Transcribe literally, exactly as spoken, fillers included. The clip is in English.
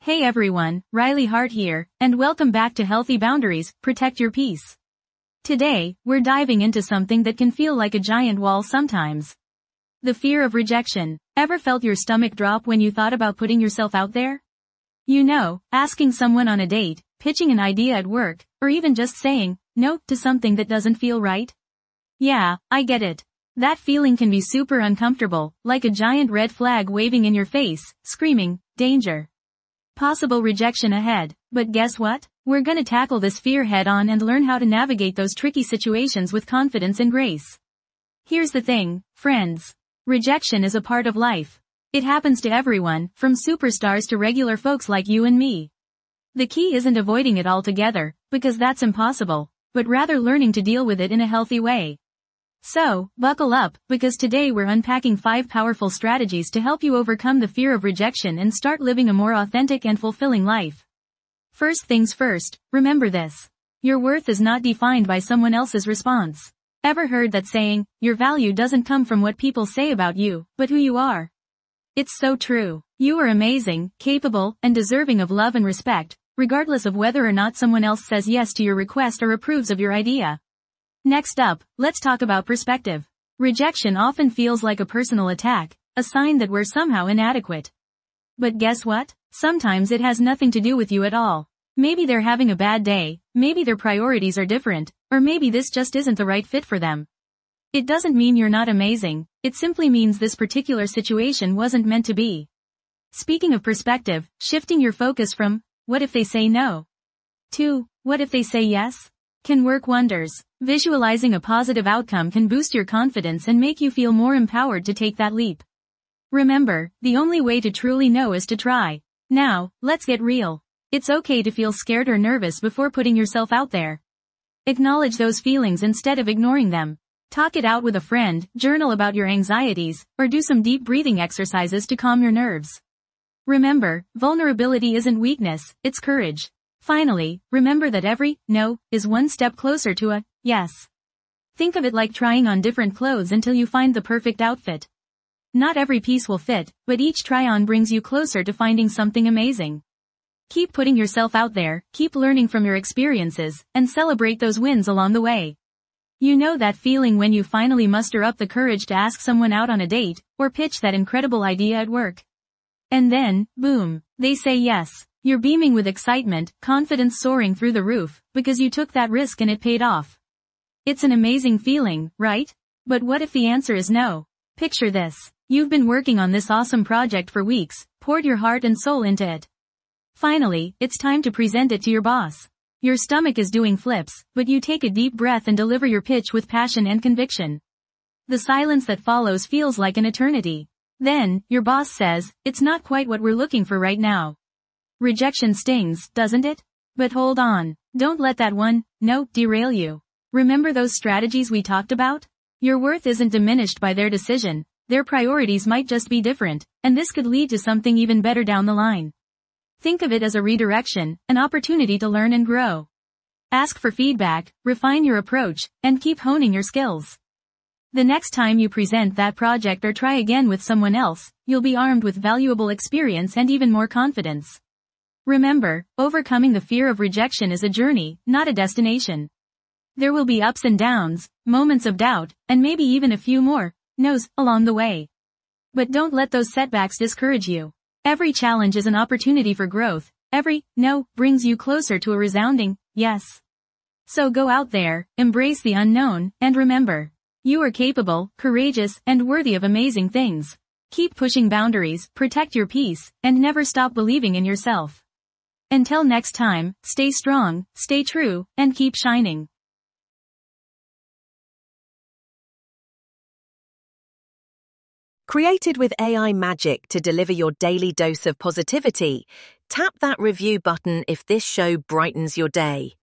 Hey everyone, Riley Hart here, and welcome back to Healthy Boundaries, Protect Your Peace. Today, we're diving into something that can feel like a giant wall sometimes. The fear of rejection. Ever felt your stomach drop when you thought about putting yourself out there? You know, asking someone on a date, pitching an idea at work, or even just saying no to something that doesn't feel right? Yeah, I get it. That feeling can be super uncomfortable, like a giant red flag waving in your face, screaming, danger. Possible rejection ahead. But guess what? We're gonna tackle this fear head on and learn how to navigate those tricky situations with confidence and grace. Here's the thing, friends. Rejection is a part of life. It happens to everyone, from superstars to regular folks like you and me. The key isn't avoiding it altogether, because that's impossible, but rather learning to deal with it in a healthy way. So, buckle up, because today we're unpacking five powerful strategies to help you overcome the fear of rejection and start living a more authentic and fulfilling life. First things first, remember this. Your worth is not defined by someone else's response. Ever heard that saying, your value doesn't come from what people say about you, but who you are? It's so true. You are amazing, capable, and deserving of love and respect, regardless of whether or not someone else says yes to your request or approves of your idea. Next up, let's talk about perspective. Rejection often feels like a personal attack, a sign that we're somehow inadequate. But guess what? Sometimes it has nothing to do with you at all. Maybe they're having a bad day, maybe their priorities are different, or maybe this just isn't the right fit for them. It doesn't mean you're not amazing, it simply means this particular situation wasn't meant to be. Speaking of perspective, shifting your focus from, what if they say no? To, what if they say yes? Can work wonders. Visualizing a positive outcome can boost your confidence and make you feel more empowered to take that leap. Remember, the only way to truly know is to try. Now, let's get real. It's okay to feel scared or nervous before putting yourself out there. Acknowledge those feelings instead of ignoring them. Talk it out with a friend, journal about your anxieties, or do some deep breathing exercises to calm your nerves. Remember, vulnerability isn't weakness, it's courage. Finally, remember that every no is one step closer to a yes. Think of it like trying on different clothes until you find the perfect outfit. Not every piece will fit, but each try-on brings you closer to finding something amazing. Keep putting yourself out there, keep learning from your experiences, and celebrate those wins along the way. You know that feeling when you finally muster up the courage to ask someone out on a date, or pitch that incredible idea at work. And then, boom, they say yes. You're beaming with excitement, confidence soaring through the roof, because you took that risk and it paid off. It's an amazing feeling, right? But what if the answer is no? Picture this. You've been working on this awesome project for weeks, poured your heart and soul into it. Finally, it's time to present it to your boss. Your stomach is doing flips, but you take a deep breath and deliver your pitch with passion and conviction. The silence that follows feels like an eternity. Then, your boss says, it's not quite what we're looking for right now. Rejection stings, doesn't it? But hold on. Don't let that one no derail you. Remember those strategies we talked about? Your worth isn't diminished by their decision. Their priorities might just be different, and this could lead to something even better down the line. Think of it as a redirection, an opportunity to learn and grow. Ask for feedback, refine your approach, and keep honing your skills. The next time you present that project or try again with someone else, you'll be armed with valuable experience and even more confidence. Remember, overcoming the fear of rejection is a journey, not a destination. There will be ups and downs, moments of doubt, and maybe even a few more no's along the way. But don't let those setbacks discourage you. Every challenge is an opportunity for growth. Every no brings you closer to a resounding yes. So go out there, embrace the unknown, and remember, you are capable, courageous, and worthy of amazing things. Keep pushing boundaries, protect your peace, and never stop believing in yourself. Until next time, stay strong, stay true, and keep shining. Created with A I magic to deliver your daily dose of positivity, tap that review button if this show brightens your day.